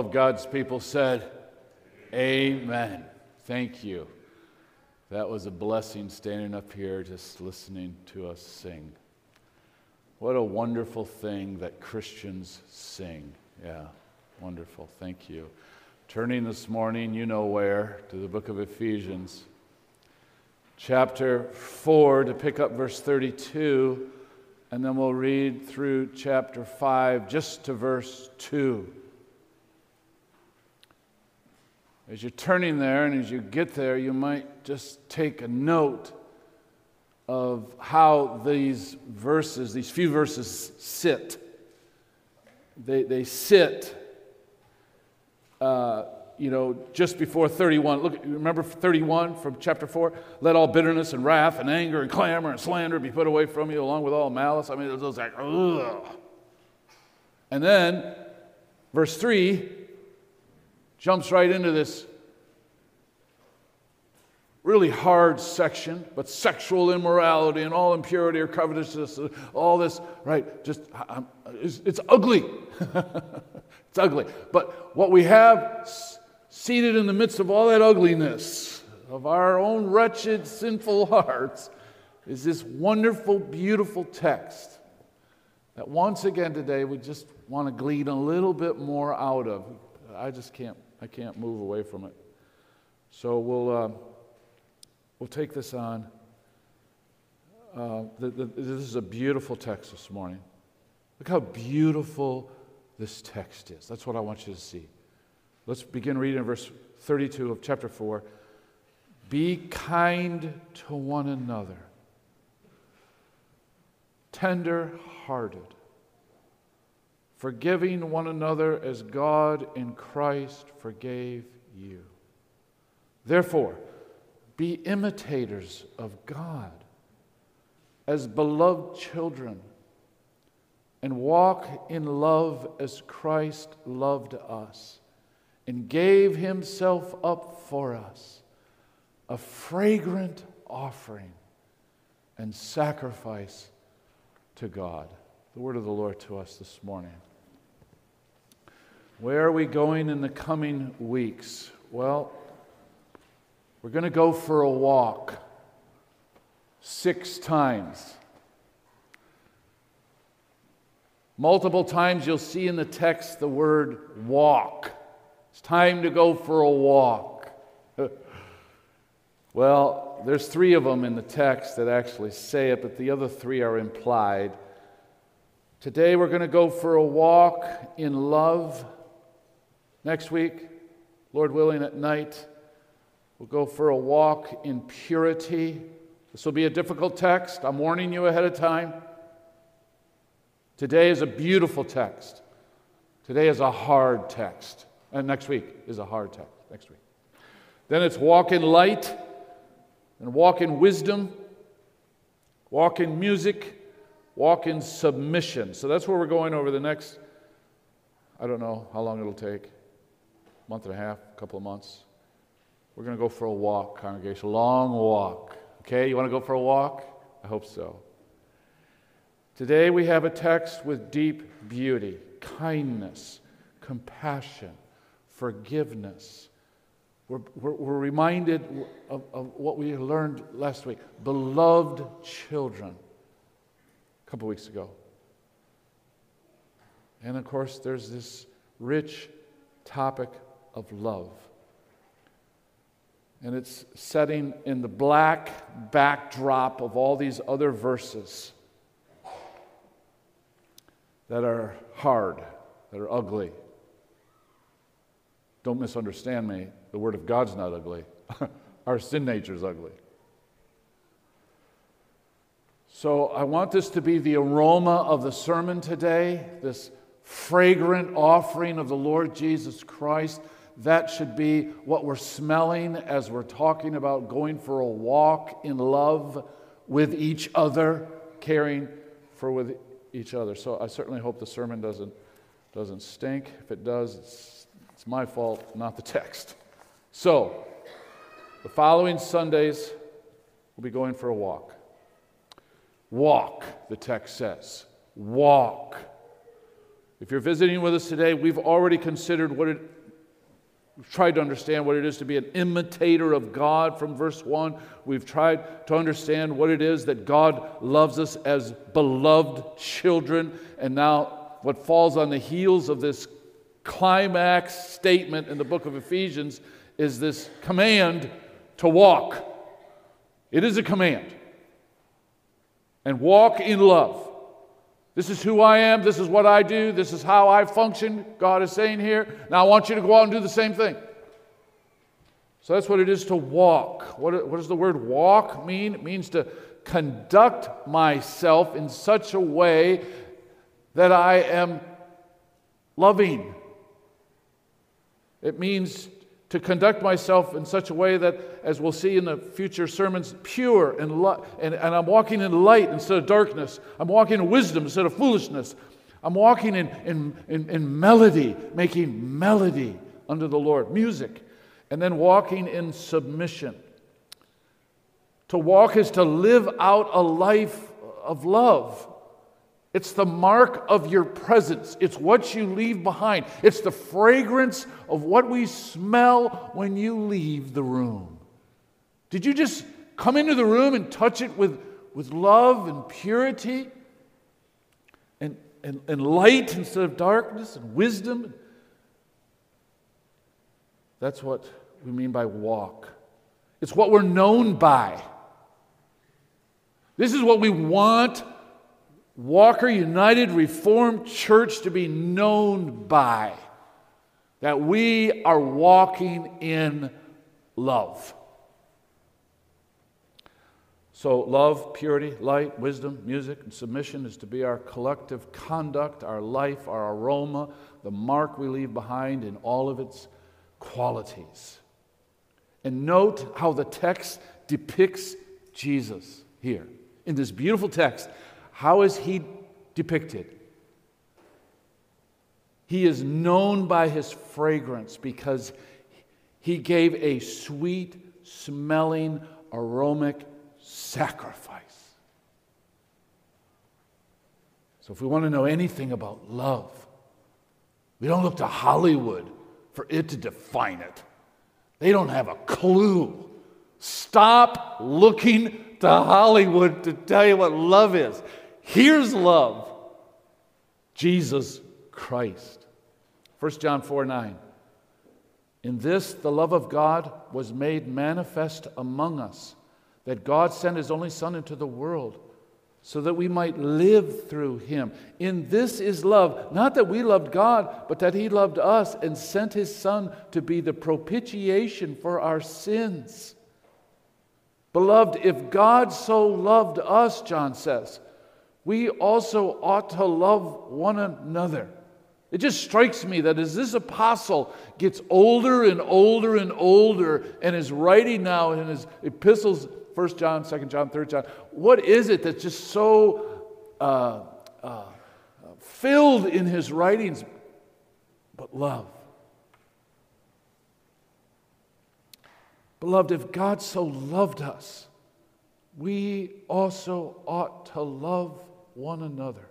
of God's people said, Amen. Thank you. That was a blessing standing up here just listening to us sing. What a wonderful thing that Christians sing. Yeah, wonderful. Thank you. Turning this morning, you know where, to the book of Ephesians, chapter 4, to pick up verse 32, and then we'll read through chapter 5, just to verse 2. As you're turning there, and as you get there, you might just take a note of how these verses, these few verses, sit. They sit, just before 31. Look, remember 31 from chapter 4? Let all bitterness and wrath and anger and clamor and slander be put away from you, along with all malice. I mean, it was like, ugh. And then, verse 3 jumps right into this really hard section, but sexual immorality and all impurity or covetousness, all this, right, it's ugly. It's ugly. But what we have seated in the midst of all that ugliness of our own wretched, sinful hearts is this wonderful, beautiful text that once again today we just want to glean a little bit more out of. I can't move away from it. So we'll take this on. This is a beautiful text this morning. Look how beautiful this text is. That's what I want you to see. Let's begin reading in verse 32 of chapter 4. Be kind to one another, tender-hearted, forgiving one another as God in Christ forgave you. Therefore, be imitators of God as beloved children, and walk in love as Christ loved us and gave himself up for us, a fragrant offering and sacrifice to God. The word of the Lord to us this morning. Where are we going in the coming weeks? Well, we're going to go for a walk 6 times. Multiple times you'll see in the text the word walk. It's time to go for a walk. Well, there's 3 of them in the text that actually say it, but the other 3 are implied. Today we're going to go for a walk in love. Next week, Lord willing, at night, we'll go for a walk in purity. This will be a difficult text. I'm warning you ahead of time. Today is a beautiful text. Today is a hard text. And next week is a hard text. Next week. Then it's walk in light and walk in wisdom, walk in music, walk in submission. So that's where we're going over the next, I don't know how long it'll take, month and a half, a couple of months. We're going to go for a walk, congregation, a long walk. Okay, you want to go for a walk? I hope so. Today we have a text with deep beauty, kindness, compassion, forgiveness. We're reminded of what we learned last week. Beloved children, a couple weeks ago. And of course, there's this rich topic of love. And it's setting in the black backdrop of all these other verses that are hard, that are ugly. Don't misunderstand me. The Word of God's not ugly. Our sin nature is ugly. So I want this to be the aroma of the sermon today, this fragrant offering of the Lord Jesus Christ. That should be what we're smelling as we're talking about going for a walk in love with each other, caring for with each other. So I certainly hope the sermon doesn't stink. If it does, it's my fault, not the text. So, the following Sundays, we'll be going for a walk. Walk, the text says. Walk. If you're visiting with us today, we've already considered what it We've tried to understand what it is to be an imitator of God from verse 1. We've tried to understand what it is that God loves us as beloved children. And now what falls on the heels of this climax statement in the book of Ephesians is this command to walk. It is a command. And walk in love. This is who I am. This is what I do. This is how I function. God is saying here. Now I want you to go out and do the same thing. So that's what it is to walk. What does the word walk mean? It means to conduct myself in such a way that I am loving. It means to conduct myself in such a way that, as we'll see in the future sermons, pure and I'm walking in light instead of darkness. I'm walking in wisdom instead of foolishness. I'm walking in melody, making melody unto the Lord, music, and then walking in submission. To walk is to live out a life of love. It's the mark of your presence. It's what you leave behind. It's the fragrance of what we smell when you leave the room. Did you just come into the room and touch it with love and purity and light instead of darkness and wisdom? That's what we mean by walk. It's what we're known by. This is what we want Walker United Reformed Church to be known by, that we are walking in love. So love, purity, light, wisdom, music, and submission is to be our collective conduct, our life, our aroma, the mark we leave behind in all of its qualities. And note how the text depicts Jesus here. In this beautiful text, how is he depicted? He is known by his fragrance because he gave a sweet-smelling, aromatic sacrifice. So if we want to know anything about love, we don't look to Hollywood for it to define it. They don't have a clue. Stop looking to Hollywood to tell you what love is. Here's love. Jesus Christ. 1 John 4:9. In this the love of God was made manifest among us, that God sent his only Son into the world, so that we might live through him. In this is love, not that we loved God, but that he loved us and sent his Son to be the propitiation for our sins. Beloved, if God so loved us, John says, we also ought to love one another. It just strikes me that as this apostle gets older and older and older and is writing now in his epistles, 1 John, 2 John, 3 John, what is it that's just so filled in his writings but love? Beloved, if God so loved us, we also ought to love one another.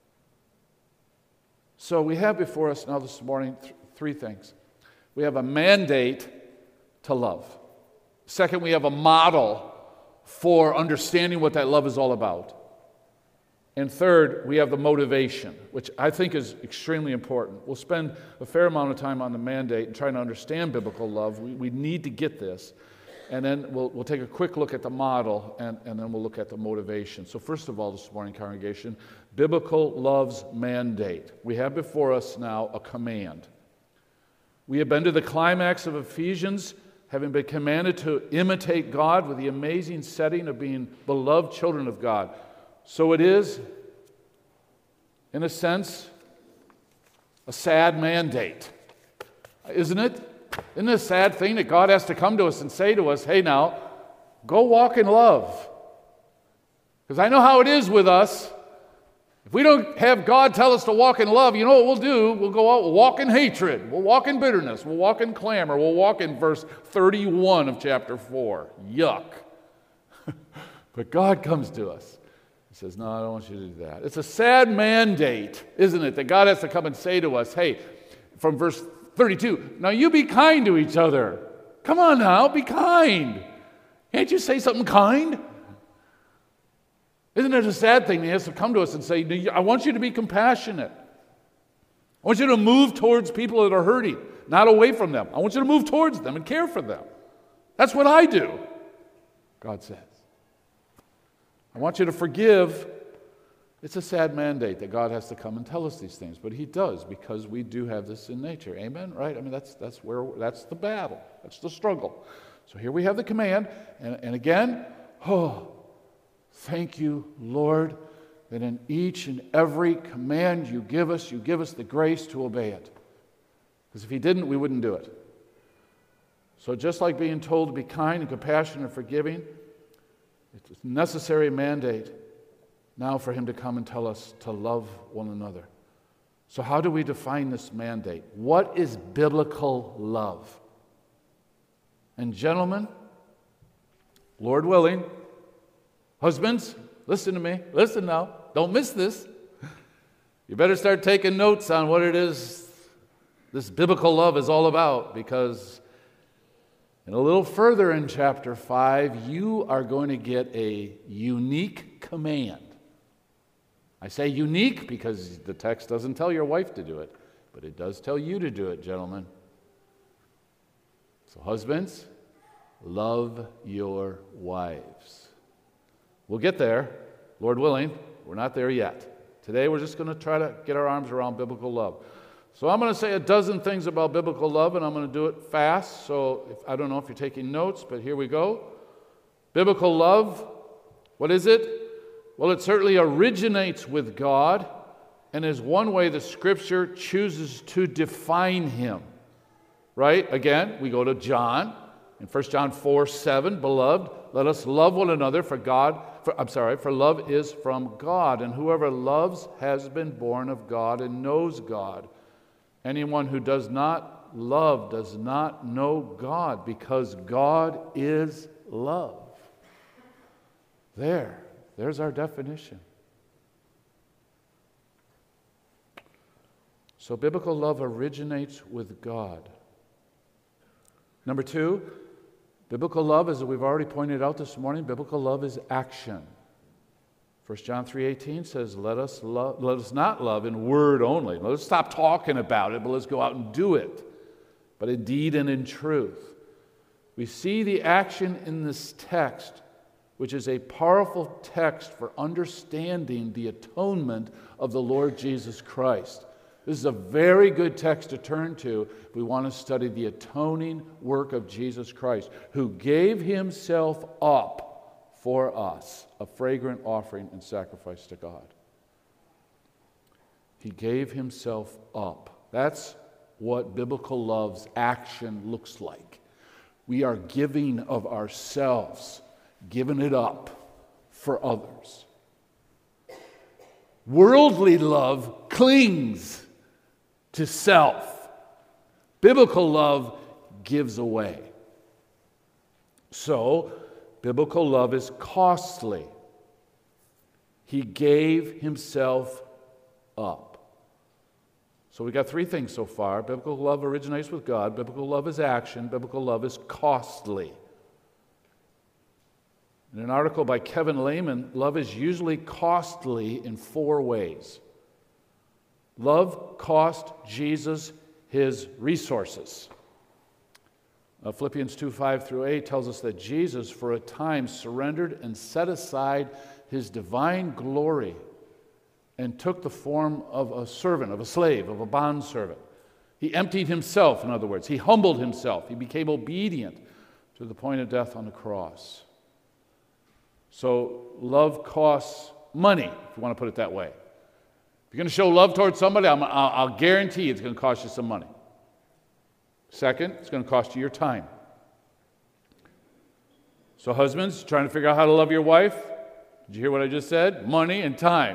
So we have before us now this morning three things. We have a mandate to love. Second, we have a model for understanding what that love is all about. And third, we have the motivation, which I think is extremely important. We'll spend a fair amount of time on the mandate and trying to understand biblical love. We need to get this. And then we'll take a quick look at the model, and then we'll look at the motivation. So first of all, this morning, congregation, biblical love's mandate. We have before us now a command. We have been to the climax of Ephesians, having been commanded to imitate God with the amazing setting of being beloved children of God. So it is, in a sense, a sad mandate, isn't it? Isn't it a sad thing that God has to come to us and say to us, hey now, go walk in love? Because I know how it is with us. If we don't have God tell us to walk in love, you know what we'll do? We'll go out, we'll walk in hatred, we'll walk in bitterness, we'll walk in clamor, we'll walk in verse 31 of chapter 4. Yuck. But God comes to us. He says, no, I don't want you to do that. It's a sad mandate, isn't it, that God has to come and say to us, hey, from verse 32. Now you be kind to each other. Come on now, be kind. Can't you say something kind? Isn't it a sad thing? He has to come to us and say, I want you to be compassionate. I want you to move towards people that are hurting, not away from them. I want you to move towards them and care for them. That's what I do, God says. I want you to forgive. It's a sad mandate that God has to come and tell us these things, but he does because we do have this in nature. Amen? Right? I mean, that's the battle. That's the struggle. So here we have the command, and again, thank you, Lord, that in each and every command you give us the grace to obey it. Because if he didn't, we wouldn't do it. So just like being told to be kind and compassionate and forgiving, it's a necessary mandate now for him to come and tell us to love one another. So how do we define this mandate? What is biblical love? And gentlemen, Lord willing, husbands, listen to me. Listen now. Don't miss this. You better start taking notes on what it is this biblical love is all about, because and a little further in chapter 5, you are going to get a unique command. I say unique because the text doesn't tell your wife to do it, but it does tell you to do it, gentlemen. So husbands, love your wives. We'll get there, Lord willing. We're not there yet. Today we're just going to try to get our arms around biblical love. So I'm going to say a dozen things about biblical love, and I'm going to do it fast. So I don't know if you're taking notes, but here we go. Biblical love, what is it? Well, it certainly originates with God and is one way the Scripture chooses to define him. Right? Again, we go to John. In 1 John 4:7, beloved, let us love one another for love is from God, and whoever loves has been born of God and knows God. Anyone who does not love does not know God, because God is love. There's our definition. So biblical love originates with God. Number 2, biblical love, as we've already pointed out this morning, biblical love is action. 1 John 3:18 says, let us not love in word only. Let us stop talking about it, but let's go out and do it. But in deed and in truth. We see the action in this text, which is a powerful text for understanding the atonement of the Lord Jesus Christ. This is a very good text to turn to if we want to study the atoning work of Jesus Christ, who gave himself up for us, a fragrant offering and sacrifice to God. He gave himself up. That's what biblical love's action looks like. We are giving of ourselves, giving it up for others. Worldly love clings to self. Biblical love gives away. So, biblical love is costly. He gave himself up. So we got 3 things so far. Biblical love originates with God. Biblical love is action. Biblical love is costly. In an article by Kevin Lehman, love is usually costly in 4 ways. Love cost Jesus his resources. Philippians 2:5-8 tells us that Jesus, for a time, surrendered and set aside his divine glory and took the form of a servant, of a slave, of a bondservant. He emptied himself, in other words. He humbled himself. He became obedient to the point of death on the cross. So love costs money, if you want to put it that way. If you're going to show love towards somebody, I'll guarantee it's going to cost you some money. Second, it's going to cost you your time. So husbands, trying to figure out how to love your wife? Did you hear what I just said? Money and time.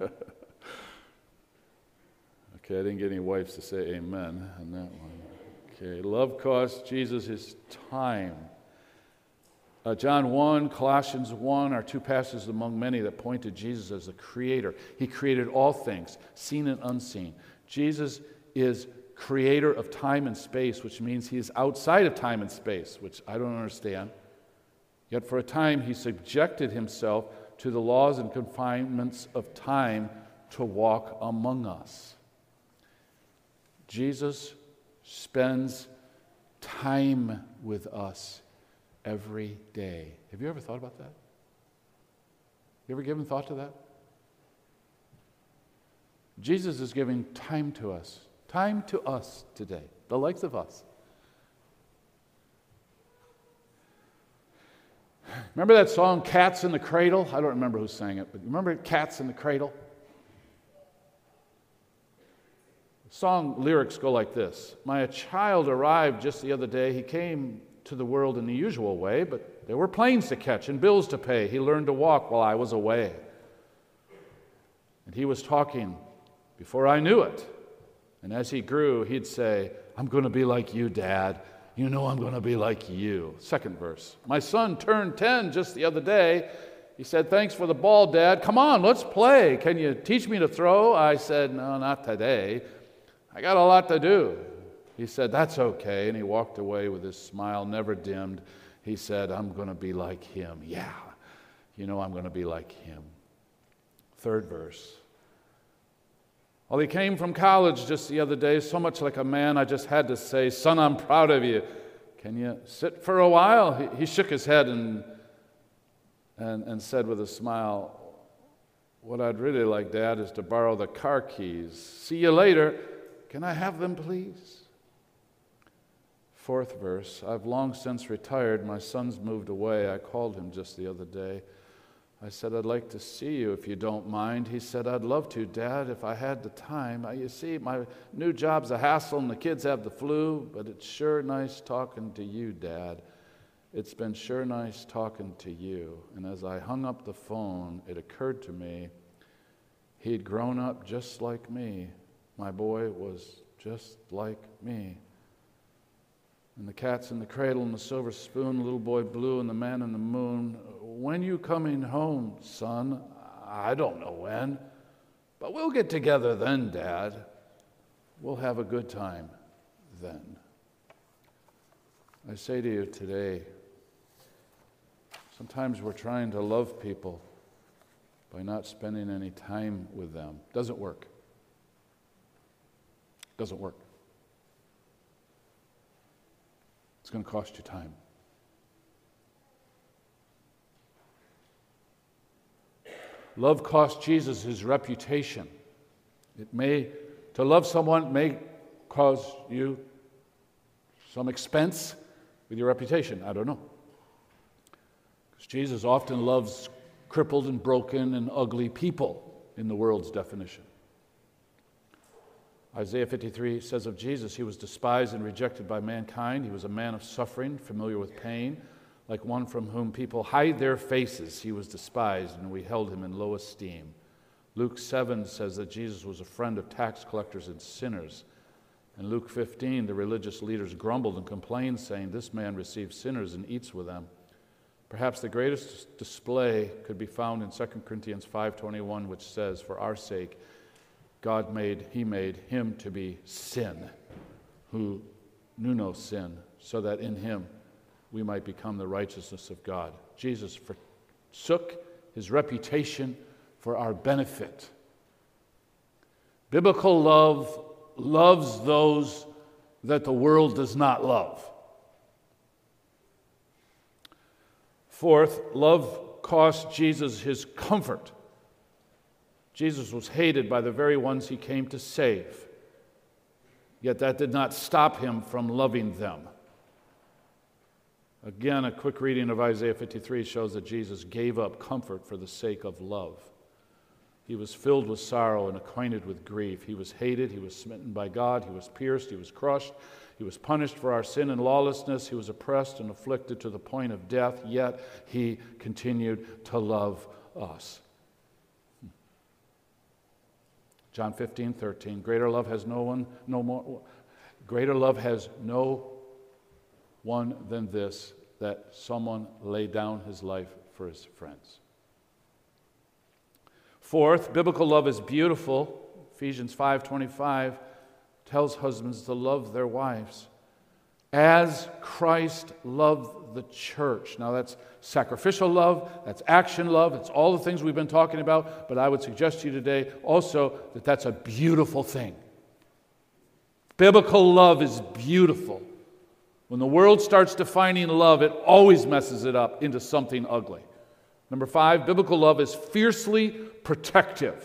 Okay, I didn't get any wives to say amen on that one. Okay, love costs Jesus his time. John 1, Colossians 1 are 2 passages among many that point to Jesus as the creator. He created all things, seen and unseen. Jesus is creator of time and space, which means he is outside of time and space, which I don't understand. Yet for a time he subjected himself to the laws and confinements of time to walk among us. Jesus spends time with us every day. Have you ever thought about that? You ever given thought to that? Jesus is giving time to us today, the likes of us. Remember that song, Cats in the Cradle? I don't remember who sang it, but remember Cats in the Cradle? The song lyrics go like this. My child arrived just the other day. He came to the world in the usual way, but there were planes to catch and bills to pay. He learned to walk while I was away. And he was talking before I knew it. And as he grew, he'd say, I'm going to be like you, Dad. You know I'm going to be like you. Second verse. My son turned 10 just the other day. He said, thanks for the ball, Dad. Come on, let's play. Can you teach me to throw? I said, no, not today. I got a lot to do. He said, that's okay. And he walked away with his smile never dimmed. He said, I'm going to be like him. Yeah, you know I'm going to be like him. Third verse. Well, he came from college just the other day, so much like a man, I just had to say, son, I'm proud of you. Can you sit for a while? He shook his head and said with a smile, what I'd really like, Dad, is to borrow the car keys. See you later. Can I have them, please? Fourth verse. I've long since retired. My son's moved away. I called him just the other day. I said, I'd like to see you if you don't mind. He said, I'd love to, Dad, if I had the time. You see, my new job's a hassle and the kids have the flu, but it's sure nice talking to you, Dad. It's been sure nice talking to you. And as I hung up the phone, it occurred to me, he'd grown up just like me. My boy was just like me. And the cat's in the cradle and the silver spoon, the little boy blue and the man in the moon. When you coming home, son? I don't know when. But we'll get together then, Dad. We'll have a good time then. I say to you today, sometimes we're trying to love people by not spending any time with them. Doesn't work. Doesn't work. It's going to cost you time. Love cost Jesus his reputation. To love someone may cause you some expense with your reputation. I don't know. Because Jesus often loves crippled and broken and ugly people in the world's definition. Isaiah 53 says of Jesus, he was despised and rejected by mankind. He was a man of suffering, familiar with pain, like one from whom people hide their faces. He was despised, and we held him in low esteem. Luke 7 says that Jesus was a friend of tax collectors and sinners. In Luke 15, the religious leaders grumbled and complained, saying, this man receives sinners and eats with them. Perhaps the greatest display could be found in 2 Corinthians 5:21, which says, for our sake, he made him to be sin, who knew no sin, so that in him we might become the righteousness of God. Jesus forsook his reputation for our benefit. Biblical love loves those that the world does not love. Fourth, love cost Jesus his comfort. Jesus was hated by the very ones he came to save. Yet that did not stop him from loving them. Again, a quick reading of Isaiah 53 shows that Jesus gave up comfort for the sake of love. He was filled with sorrow and acquainted with grief. He was hated, he was smitten by God, he was pierced, he was crushed, he was punished for our sin and lawlessness, he was oppressed and afflicted to the point of death, yet he continued to love us. John 15:13. Greater love has no one than this, that someone lay down his life for his friends. Fourth, biblical love is beautiful. Ephesians 5:25 tells husbands to love their wives as Christ loved the church. Now that's sacrificial love, that's action love, it's all the things we've been talking about, but I would suggest to you today also that that's a beautiful thing. Biblical love is beautiful. When the world starts defining love, it always messes it up into something ugly. Number 5, biblical love is fiercely protective.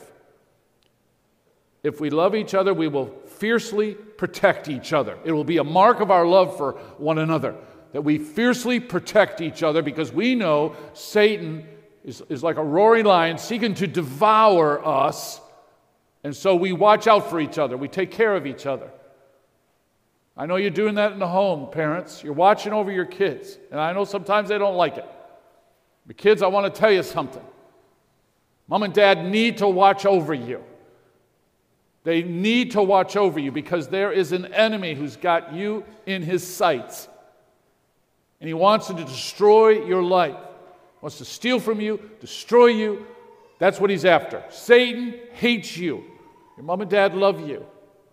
If we love each other, we will fiercely protect each other. It will be a mark of our love for one another, that we fiercely protect each other, because we know Satan is like a roaring lion seeking to devour us, and so we watch out for each other. We take care of each other. I know you're doing that in the home, parents. You're watching over your kids, and I know sometimes they don't like it. But kids, I want to tell you something. Mom and Dad need to watch over you. They need to watch over you, because there is an enemy who's got you in his sights. And he wants to destroy your life. He wants to steal from you, destroy you. That's what he's after. Satan hates you. Your mom and dad love you.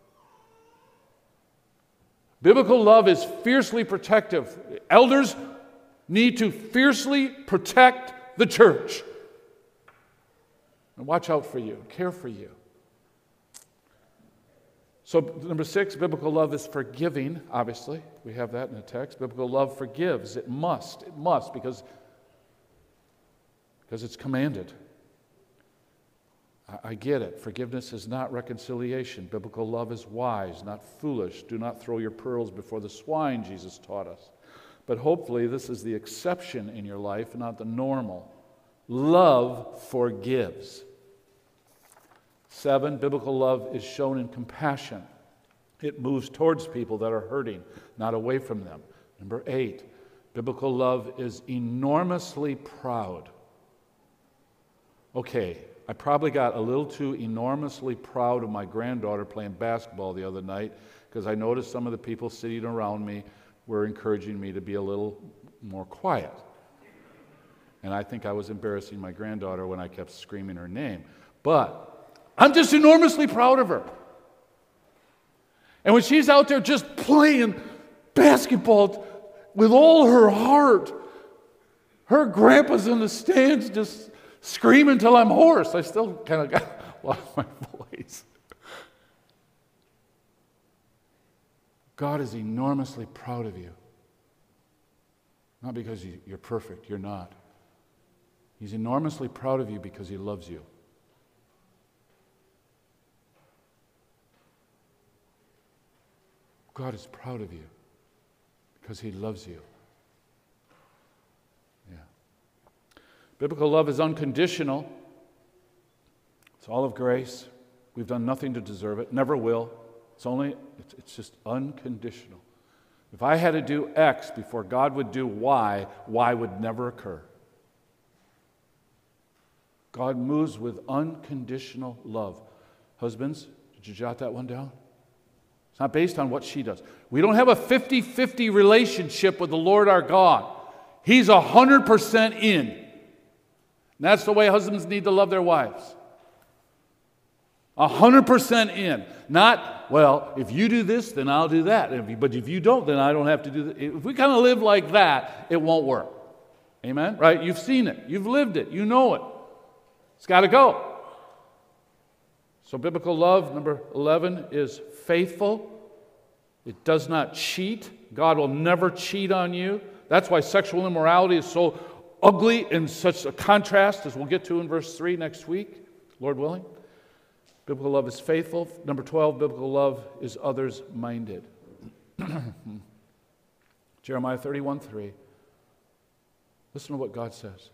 Biblical love is fiercely protective. Elders need to fiercely protect the church and watch out for you, care for you. So, number 6, biblical love is forgiving, obviously. We have that in the text. Biblical love forgives. It must, because it's commanded. I get it. Forgiveness is not reconciliation. Biblical love is wise, not foolish. Do not throw your pearls before the swine, Jesus taught us. But hopefully this is the exception in your life, not the normal. Love forgives. 7, biblical love is shown in compassion. It moves towards people that are hurting, not away from them. Number 8, biblical love is enormously proud. Okay, I probably got a little too enormously proud of my granddaughter playing basketball the other night, because I noticed some of the people sitting around me were encouraging me to be a little more quiet. And I think I was embarrassing my granddaughter when I kept screaming her name. But I'm just enormously proud of her. And when she's out there just playing basketball with all her heart, her grandpa's in the stands just screaming till I'm hoarse. I still kind of got lost my voice. God is enormously proud of you. Not because you're perfect, you're not. He's enormously proud of you because he loves you. God is proud of you because he loves you. Yeah. Biblical love is unconditional. It's all of grace. We've done nothing to deserve it, never will. It's just unconditional. If I had to do X before God would do Y, Y would never occur. God moves with unconditional love. Husbands, did you jot that one down? It's not based on what she does. We don't have a 50-50 relationship with the Lord our God. He's 100% in. And that's the way husbands need to love their wives. 100% in. Not, well, if you do this, then I'll do that. But if you don't, then I don't have to do that. If we kind of live like that, it won't work. Amen? Right? You've seen it. You've lived it. You know it. It's got to go. So biblical love, number 11, is faithful. It does not cheat. God will never cheat on you. That's why sexual immorality is so ugly and such a contrast, as we'll get to in verse 3 next week, Lord willing. Biblical love is faithful. Number 12, biblical love is others-minded. Jeremiah 31:3. Listen to what God says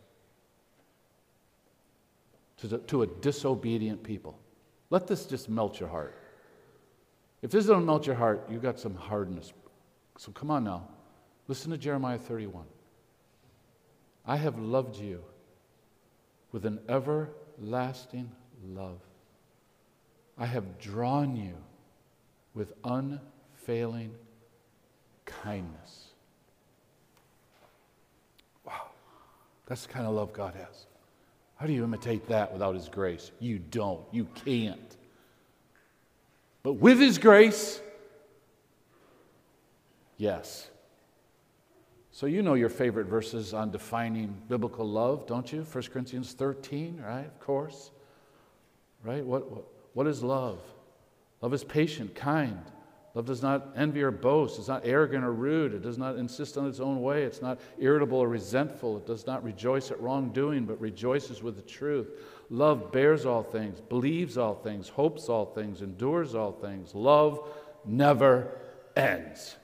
to a disobedient people. Let this just melt your heart. If this doesn't melt your heart, you've got some hardness. So come on now. Listen to Jeremiah 31. I have loved you with an everlasting love. I have drawn you with unfailing kindness. Wow. That's the kind of love God has. How do you imitate that without his grace? You don't. You can't. But with his grace, Yes. So you know your favorite verses on defining biblical love, don't you? 1 Corinthians 13, right? Of course. Right? What is love? Love is patient, kind. Love does not envy or boast. It's not arrogant or rude. It does not insist on its own way. It's not irritable or resentful. It does not rejoice at wrongdoing, but rejoices with the truth. Love bears all things, believes all things, hopes all things, endures all things. Love never ends.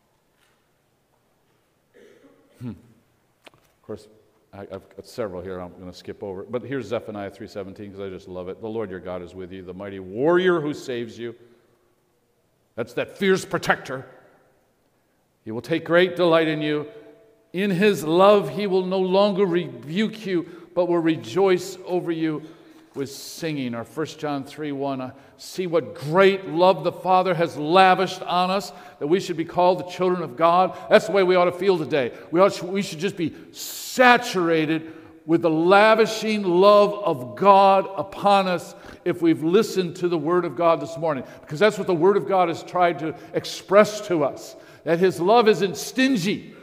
Of course, I've got several here I'm going to skip over. But here's Zephaniah 3:17 because I just love it. The Lord your God is with you, the mighty warrior who saves you. That's that fierce protector. He will take great delight in you. In his love, he will no longer rebuke you, but will rejoice over you with singing. Or 1 John 3:1, see what great love the Father has lavished on us, that we should be called the children of God. That's the way we ought to feel today. We should just be saturated with the lavishing love of God upon us if we've listened to the Word of God this morning. Because that's what the Word of God has tried to express to us, that His love isn't stingy.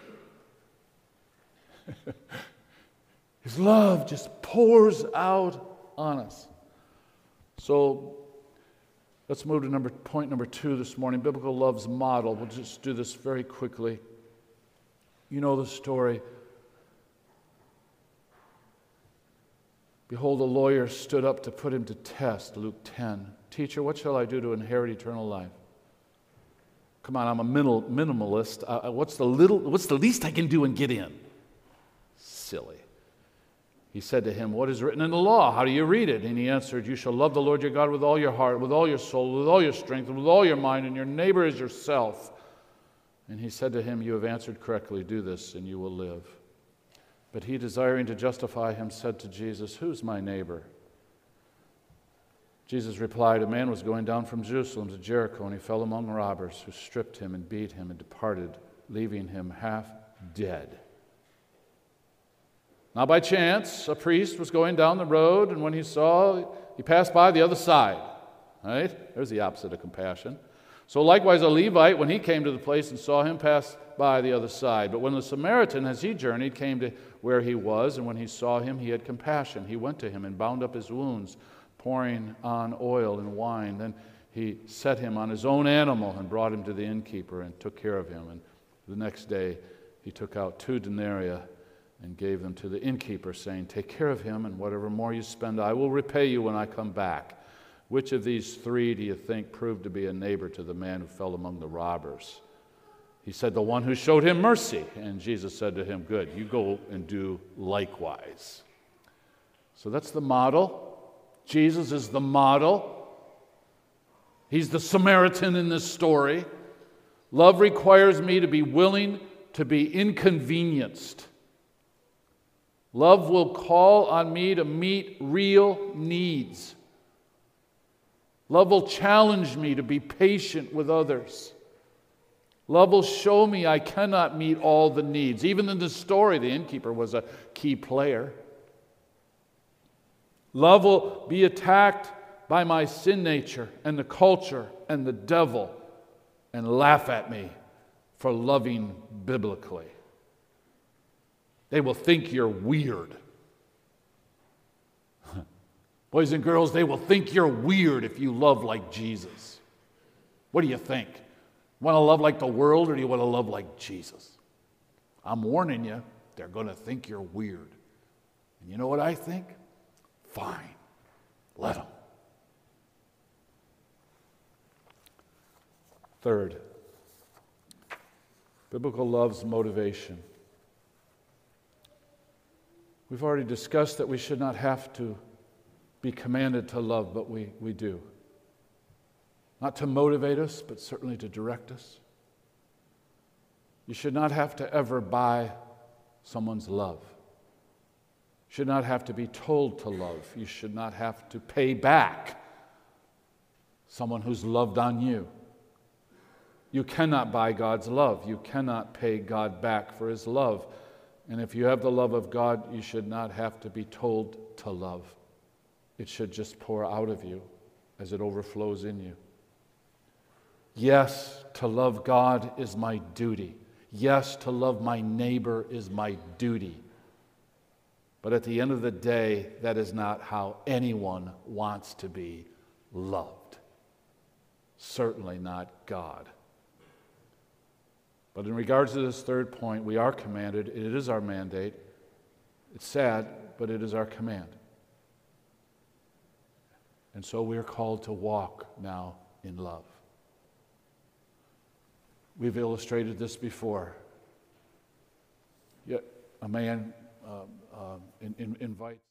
His love just pours out on us. So let's move to point number 2 this morning, biblical love's model. We'll just do this very quickly. You know the story. Behold, a lawyer stood up to put him to test, Luke 10. Teacher, what shall I do to inherit eternal life? Come on, I'm a minimalist. What's the least I can do and get in? Silly. He said to him, what is written in the law? How do you read it? And he answered, you shall love the Lord your God with all your heart, with all your soul, with all your strength, and with all your mind, and your neighbor as yourself. And he said to him, you have answered correctly. Do this, and you will live. But he, desiring to justify him, said to Jesus, who's my neighbor? Jesus replied, a man was going down from Jerusalem to Jericho, and he fell among robbers, who stripped him and beat him and departed, leaving him half dead. Now by chance, a priest was going down the road, and when he passed by the other side. Right? There's the opposite of compassion. So likewise a Levite, when he came to the place and saw him, passed by the other side. But when the Samaritan, as he journeyed, came to where he was, and when he saw him, he had compassion. He went to him and bound up his wounds, pouring on oil and wine. Then he set him on his own animal and brought him to the innkeeper and took care of him. And the next day he took out 2 denarii and gave them to the innkeeper, saying, take care of him, and whatever more you spend, I will repay you when I come back. Which of these 3 do you think proved to be a neighbor to the man who fell among the robbers? He said, the one who showed him mercy. And Jesus said to him, good, you go and do likewise. So that's the model. Jesus is the model. He's the Samaritan in this story. Love requires me to be willing to be inconvenienced. Love will call on me to meet real needs. Love will challenge me to be patient with others. Love will show me I cannot meet all the needs. Even in this story, the innkeeper was a key player. Love will be attacked by my sin nature and the culture and the devil and laugh at me for loving biblically. They will think you're weird. Boys and girls, they will think you're weird if you love like Jesus. What do you think? Want to love like the world, or do you want to love like Jesus? I'm warning you, they're going to think you're weird. And you know what I think? Fine. Let them. Third, biblical love's motivation. We've already discussed that we should not have to be commanded to love, but we do. Not to motivate us, but certainly to direct us. You should not have to ever buy someone's love. You should not have to be told to love. You should not have to pay back someone who's loved on you. You cannot buy God's love. You cannot pay God back for His love. And if you have the love of God, you should not have to be told to love. It should just pour out of you as it overflows in you. Yes, to love God is my duty. Yes, to love my neighbor is my duty. But at the end of the day, that is not how anyone wants to be loved. Certainly not God. But in regards to this third point, we are commanded, it is our mandate. It's sad, but it is our command. And so we are called to walk now in love. We've illustrated this before. Yet a man invites